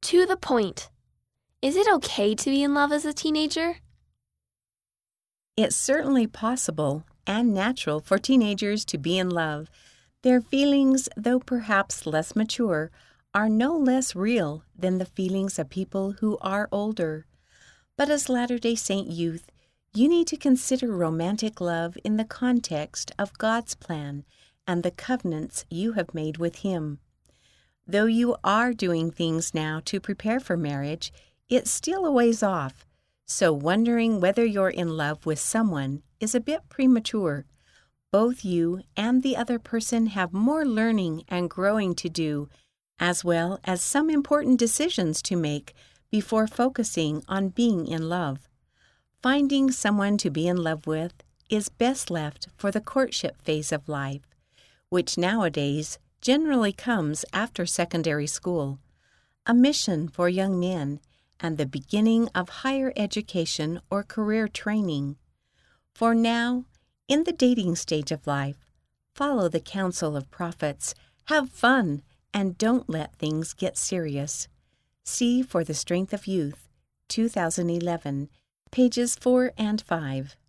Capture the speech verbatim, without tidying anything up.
To the point. Is it okay to be in love as a teenager? It's certainly possible and natural for teenagers to be in love. Their feelings, though perhaps less mature, are no less real than the feelings of people who are older. But as Latter-day Saint youth, you need to consider romantic love in the context of God's plan and the covenants you have made with Him. Though you are doing things now to prepare for marriage, it's still a ways off, so wondering whether you're in love with someone is a bit premature. Both you and the other person have more learning and growing to do, as well as some important decisions to make before focusing on being in love. Finding someone to be in love with is best left for the courtship phase of life, which nowadays generally comes after secondary school, a mission for young men, and the beginning of higher education or career training. For now, in the dating stage of life, follow the counsel of prophets, have fun, and don't let things get serious. See For the Strength of Youth, two thousand eleven, pages four and five.